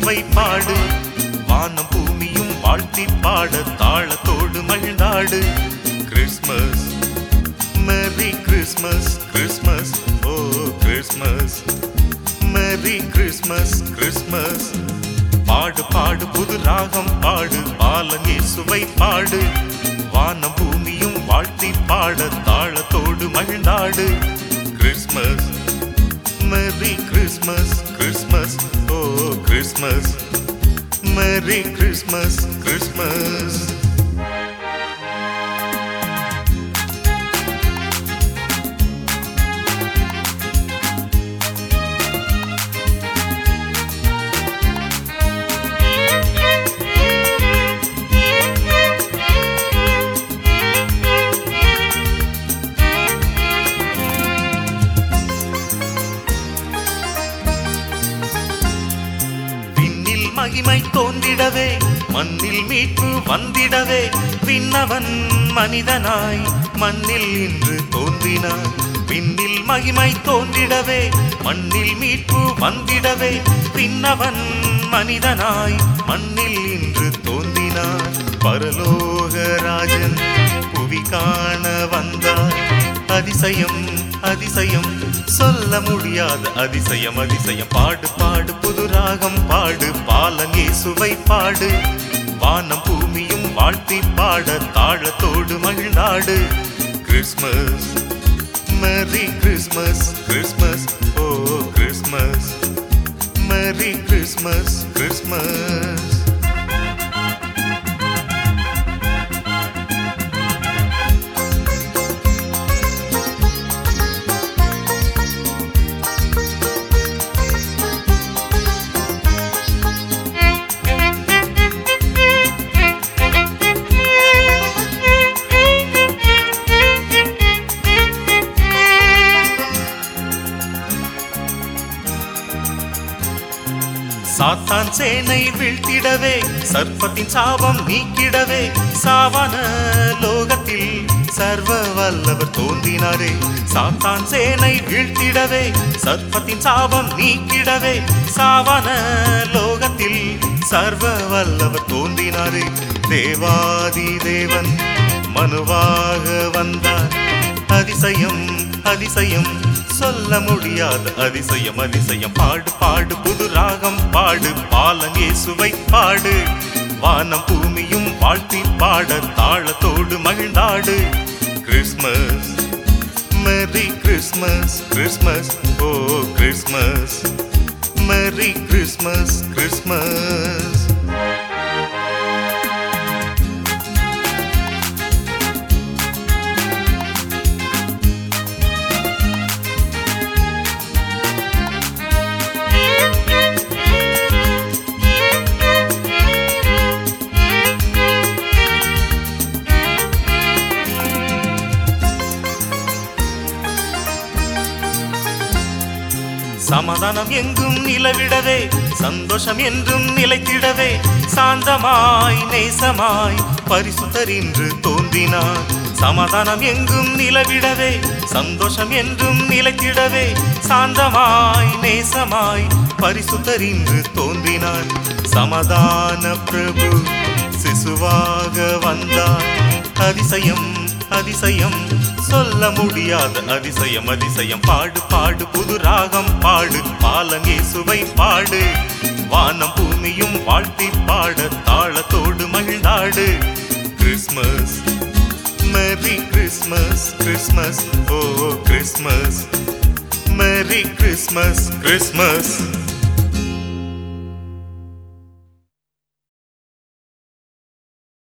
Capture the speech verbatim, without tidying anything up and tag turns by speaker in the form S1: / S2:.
S1: இயேசுவை பாடு வானம் பூமியும் வாழ்த்தி பாட தாளத்தோடு மகிழ்ந்தாடு கிறிஸ்மஸ் மேரி கிறிஸ்மஸ் கிறிஸ்மஸ் ஓ கிறிஸ்மஸ் மேரி கிறிஸ்மஸ் கிறிஸ்மஸ் பாடு பாடு புது ராகம் பாடு பாலன் இயேசுவை பாடு வானம் பூமியும் வாழ்த்தி பாட தாளத்தோடு மகிழ்ந்தாடு கிறிஸ்மஸ் மேரி கிறிஸ்மஸ் கிறிஸ்மஸ் ஓ கிறிஸ்மஸ் மேரி கிறிஸ்மஸ் கிறிஸ்மஸ் மகிமை தோன்றிடவே மண்ணில் மீட்பு வந்திடவே விண்ணவன் மனிதனாய் மண்ணில் இன்று தோன்றினார் விண்ணில் மகிமை தோன்றிடவே மண்ணில் மீட்பு வந்திடவே விண்ணவன் மனிதனாய் மண்ணில் இன்று தோன்றினார் பரலோகராஜன் புவி காண வந்தார் அதிசயம் அதிசயம் சொல்ல முடியாத அதிசயம் அதிசயம் பாடு பாடு புது ராகம் பாடு பாலன் இயேசுவை பாடு வானம் பூமியும் வாழ்த்தி பாட தாளத்தோடு மகிழ்ந்தாடு கிறிஸ்மஸ் மேரி கிறிஸ்மஸ் கிறிஸ்மஸ் ஓ கிறிஸ்மஸ் மேரி கிறிஸ்மஸ் கிறிஸ்மஸ் சாத்தான் சேனை வீழ்த்திடவே சர்ப்பத்தின் சாபம் நீக்கிடவே சாவான லோகத்தில் சர்வ வல்லவர் தோன்றினாரே சாத்தான் சேனை வீழ்த்திடவே சர்ப்பத்தின் சாபம் நீக்கிடவே சாவான லோகத்தில் சர்வ வல்லவர் தோன்றினாரே தேவாதி தேவன் மனுவாக வந்தார் அதிசயம் அதிசயம் சொல்ல முடியாத அதிசயம் அதிசயம் பாடு பாடு புது ராகம் பாடு பாலன் இயேசுவை பாடு வானம் பூமியும் வாழ்த்தி பாட தாளத்தோடு மகிழ்ந்தாடு கிறிஸ்மஸ் மேரி கிறிஸ்மஸ் கிறிஸ்மஸ் ஓ கிறிஸ்மஸ் மேரி கிறிஸ்மஸ் கிறிஸ்மஸ் சமாதானம் எங்கும் நிலவிடவே சந்தோஷம் என்றும் நிலைத்திடவே சாந்தமாய் நேசமாய் பரிசுத்தர் இன்று தோன்றினார் சமாதானம் எங்கும் நிலவிடவே சந்தோஷம் என்றும் நிலைத்திடவே சாந்தமாய் நேசமாய் பரிசுத்தர் இன்று தோன்றினார் சமாதான பிரபு சிசுவாக வந்தார் அதிசயம் அதிசயம் சொல்ல முடியாத அதிசயம் அதிசயம் பாடு பாடு புது ராகம் பாடு பாலன் இயேசுவை பாடு வானம் பூமியும் வாழ்த்தி பாட தாளத்தோடு மகிழ்ந்தாடு கிறிஸ்மஸ் மேரி கிறிஸ்மஸ் கிறிஸ்மஸ் ஓ கிறிஸ்மஸ் மேரி கிறிஸ்மஸ் கிறிஸ்மஸ்